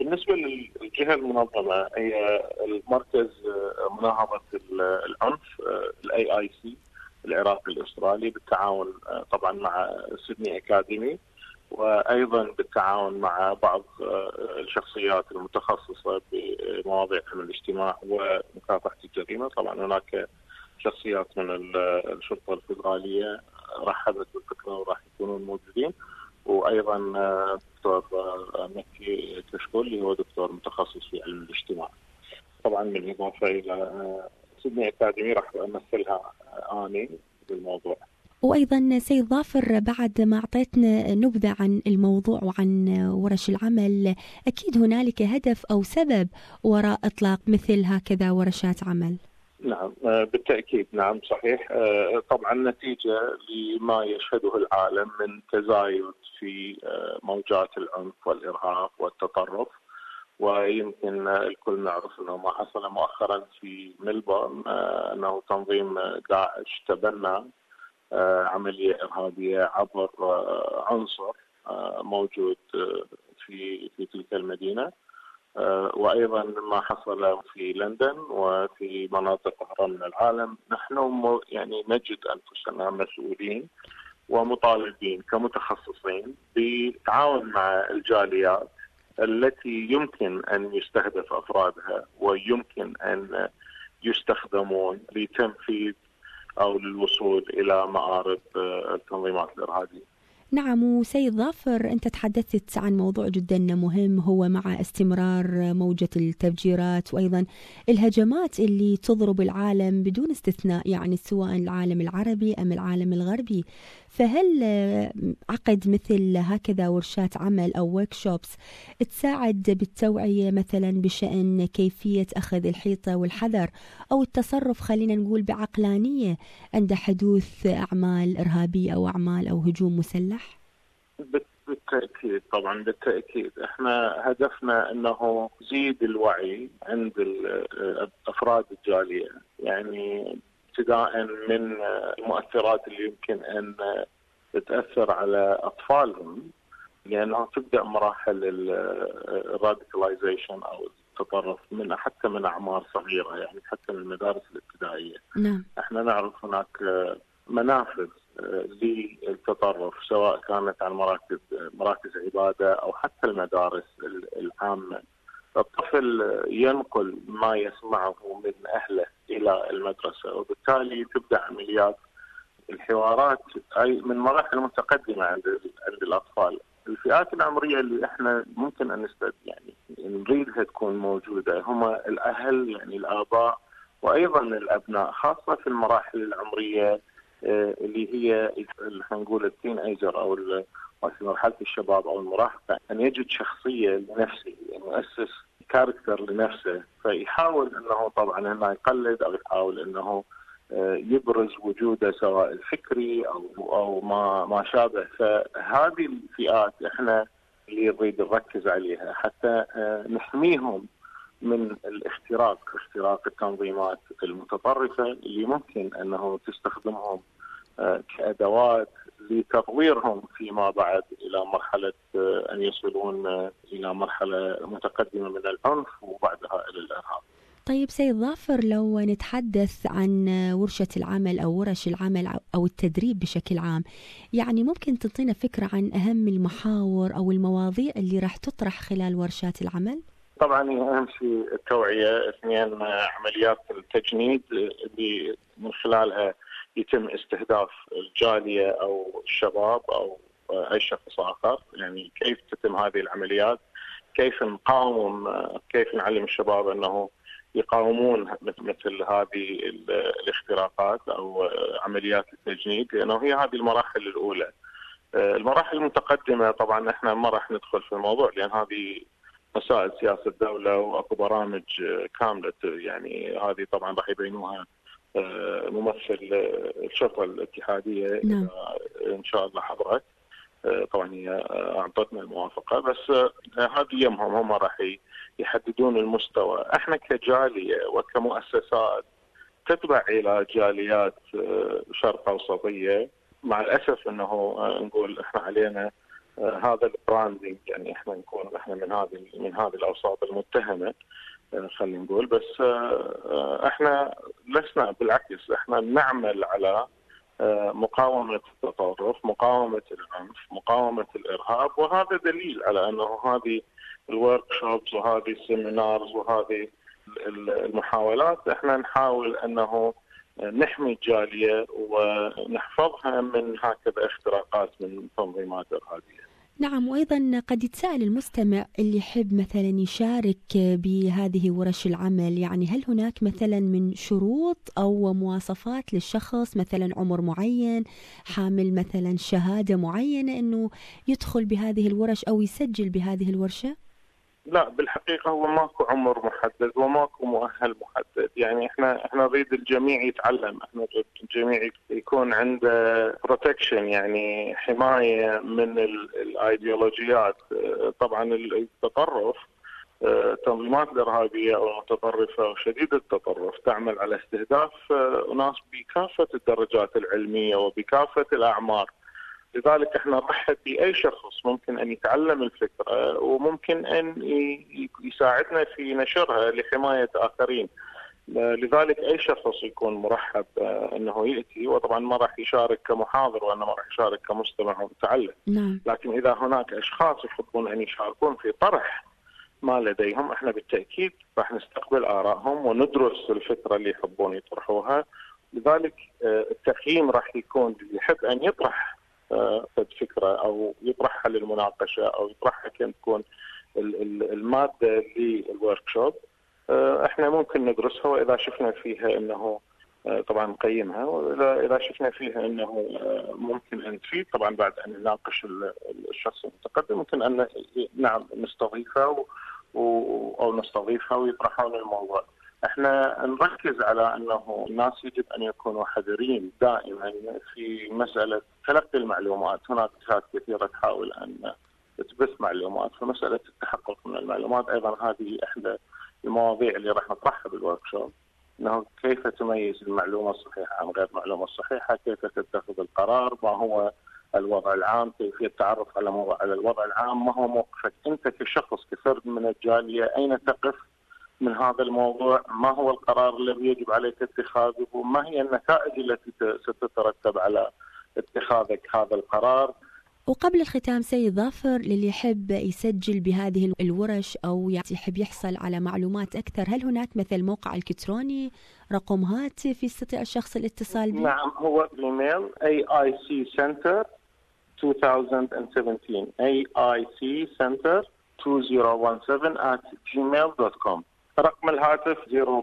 بالنسبة للجهة المنظمة هي المركز مناهضة العنف الAIC العراقي الأسترالي بالتعاون طبعا مع سيدني أكاديمي، وأيضا بالتعاون مع بعض الشخصيات المتخصصة بمواضيع أمن الاجتماع ومكافحة الجريمة. طبعا هناك شخصيات من الشرطة الفيدرالية رحبت بالفكرة وراح يكونون موجودين، وأيضا دكتور مكي كشكول اللي هو دكتور متخصص في علم الاجتماع. طبعا بالإضافة إلى سيدني أكاديمي راح أمثلها أني بالموضوع. وأيضا سيد ظافر، بعد ما أعطيتنا نبذة عن الموضوع وعن ورش العمل، أكيد هنالك هدف أو سبب وراء إطلاق مثل هكذا ورشات عمل. نعم بالتأكيد، نعم صحيح. طبعا نتيجة لما يشهده العالم من تزايد في موجات العنف والإرهاب والتطرف، ويمكن الكل نعرف أنه ما حصل مؤخرا في ملبورن أنه تنظيم داعش تبنى عملية إرهابية عبر عنصر موجود في تلك المدينة، وأيضا ما حصل في لندن وفي مناطق أخرى من العالم. نحن يعني نجد أنفسنا مسؤولين ومطالبين كمتخصصين بالتعاون مع الجاليات التي يمكن أن يستهدف أفرادها ويمكن أن يستخدمون لتنفيذ أو للوصول إلى مآرب التنظيمات الإرهابية. نعم، وسيد ظافر، أنت تحدثت عن موضوع جدا مهم هو مع استمرار موجة التفجيرات وأيضا الهجمات اللي تضرب العالم بدون استثناء، يعني سواء العالم العربي أم العالم الغربي. فهل عقد مثل هكذا ورشات عمل أو workshops تساعد بالتوعية مثلا بشأن كيفية أخذ الحيطة والحذر أو التصرف، خلينا نقول بعقلانية، عند حدوث أعمال إرهابية أو أعمال أو هجوم مسلح؟ بالتأكيد، طبعا بالتأكيد. احنا هدفنا انه يزيد الوعي عند افراد الجالية، يعني ابتداء من المؤثرات اللي يمكن ان تأثر على اطفالهم، لانه تبدأ مراحل الراديكاليزيشن او التطرف حتى من اعمار صغيرة، يعني حتى من المدارس الابتدائية. نعم. احنا نعرف هناك منافذ للتطرف، سواء كانت عن مراكز عبادة أو حتى المدارس العامة. الطفل ينقل ما يسمعه من أهله إلى المدرسة، وبالتالي تبدأ عمليات الحوارات أي من مراحل متقدمة عند الأطفال. الفئات العمرية اللي احنا ممكن أن يعني نريدها تكون موجودة هم الأهل، يعني الآباء وأيضا الأبناء، خاصة في المراحل العمرية اللي هي نقول التين ايجر او في مرحله الشباب او المراهقه، ان يجد شخصيه لنفسه، يعني يؤسس كاركتر لنفسه، فيحاول انه طبعا انه يقلد او يحاول انه يبرز وجوده سواء الفكري او ما شابه. فهذه الفئات احنا اللي نريد نركز عليها حتى نحميهم من اختراق التنظيمات المتطرفة اللي ممكن أنه تستخدمهم كأدوات لتطويرهم فيما بعد إلى مرحلة أن يصلون إلى مرحلة متقدمة من العنف وبعدها إلى الإرهاب. طيب سيد ظافر، لو نتحدث عن ورشة العمل أو ورش العمل أو التدريب بشكل عام، يعني ممكن تعطينا فكرة عن أهم المحاور أو المواضيع اللي راح تطرح خلال ورشات العمل؟ طبعا أهم شيء التوعية، اثنين عمليات التجنيد اللي من خلالها يتم استهداف الجالية أو الشباب أو أي شخص آخر. يعني كيف تتم هذه العمليات، كيف نقاوم، كيف نعلم الشباب أنه يقاومون مثل هذه الاختراقات أو عمليات التجنيد، لأنه هي هذه المراحل الأولى. المراحل المتقدمة طبعا احنا ما راح ندخل في الموضوع، لأن هذه مسائل سياسة الدولة وأكو برامج كاملة، يعني هذه طبعا راح يبينوها ممثل الشرطة الاتحادية. نعم. إن شاء الله حضرت، طبعا هي أعطتنا الموافقة، بس هذه يمهم هم راح يحددون المستوى. احنا كجالية وكمؤسسات تتبع إلى جاليات شرق أوسطية، مع الأسف أنه نقول احنا علينا هذا البراندنج، يعني احنا نكون من هذه الاوساط المتهمه، خلينا نقول. بس احنا لسنا، بالعكس احنا نعمل على مقاومه التطرف، مقاومه العنف، مقاومه الارهاب، وهذا دليل على انه هذه الورك شوبس وهذه السيمينارز وهذه المحاولات احنا نحاول انه نحمي الجاليه ونحفظها من هكذا اختراقات من تنظيمات ارهابيه. نعم، وأيضا قد يتساءل المستمع اللي يحب مثلا يشارك بهذه ورش العمل، يعني هل هناك مثلا من شروط أو مواصفات للشخص، مثلا عمر معين، حامل مثلا شهادة معينة أنه يدخل بهذه الورش أو يسجل بهذه الورشة؟ لا، بالحقيقة هو ماكو عمر محدد وماكو مؤهل محدد، يعني احنا نريد الجميع يتعلم، احنا نريد الجميع يكون عنده بروتكشن، يعني حماية من الايديولوجيات. طبعا التطرف، التنظيمات الإرهابية أو المتطرفة أو شديدة التطرف تعمل على استهداف أناس بكافة الدرجات العلمية وبكافة الأعمار. لذلك احنا نرحب بأي شخص ممكن أن يتعلم الفكرة وممكن أن يساعدنا في نشرها لحماية آخرين. لذلك أي شخص يكون مرحب أنه يأتي، وطبعا ما راح يشارك كمحاضر وأنه ما راح يشارك كمستمع ومتعلم. لكن إذا هناك أشخاص يحبون أن يشاركون في طرح ما لديهم، احنا بالتأكيد راح نستقبل آرائهم وندرس الفكرة اللي يحبون يطرحوها. لذلك التقييم راح يكون اللي يحب أن يطرح فكرة أو يطرحها للمناقشة أو يطرحها كم تكون المادة للوركشوب، احنا ممكن ندرسها، وإذا شفنا فيها أنه طبعا نقيمها، وإذا شفنا فيها أنه ممكن أن تفيد، طبعا بعد أن نناقش الشخص المتقدم ممكن أن نعم نستضيفها أو نستضيفها ويطرحون الموضوع. احنا نركز على أنه الناس يجب أن يكونوا حذرين دائما في مسألة تلقي المعلومات. هناك جهات كثيرة تحاول أن تبث معلومات، فمسألة التحقق من المعلومات أيضا هذه إحدى المواضيع اللي راح نطرحها بالوركشوب، أنه كيف تميز المعلومة الصحيحة عن غير المعلومة الصحيحة، كيف تتخذ القرار، ما هو الوضع العام، كيفية التعرف على الوضع العام، ما هو موقفك أنت كشخص كفرد من الجالية، أين تقف من هذا الموضوع، ما هو القرار الذي يجب عليك اتخاذه، وما هي النتائج التي ستترتب على اتخاذك هذا القرار. وقبل الختام سيد ظافر، للي يحب يسجل بهذه الورش أو يحب يحصل على معلومات أكثر، هل هناك مثل موقع إلكتروني، رقم هاتف يستطيع الشخص الاتصال به؟ نعم، هو إيميل AICcenter2017 AICcenter2017@gmail.com. رقم الهاتف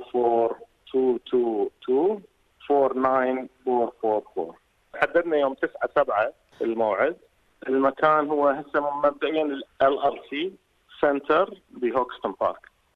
0422249444. حددنا يوم 9/7 الموعد. المكان هو هسه مبدئيا LRC سنتر بهوكستون بارك.